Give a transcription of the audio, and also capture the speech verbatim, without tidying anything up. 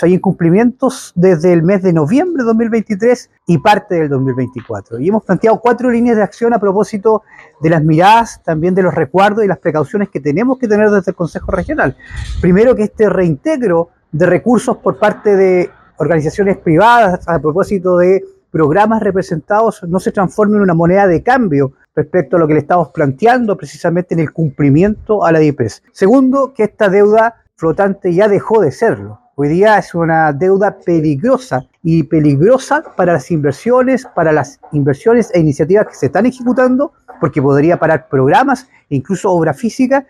Hay incumplimientos desde el mes de noviembre de dos mil veintitrés y parte del dos mil veinticuatro. Y hemos planteado cuatro líneas de acción a propósito de las miradas, también de los recuerdos y las precauciones que tenemos que tener desde el Consejo Regional. Primero, que este reintegro de recursos por parte de organizaciones privadas a propósito de programas representados no se transforme en una moneda de cambio respecto a lo que le estamos planteando precisamente en el cumplimiento a la D I P E S. Segundo, que esta deuda flotante ya dejó de serlo. Hoy día es una deuda peligrosa y peligrosa para las inversiones, para las inversiones e iniciativas que se están ejecutando, porque podría parar programas e incluso obra física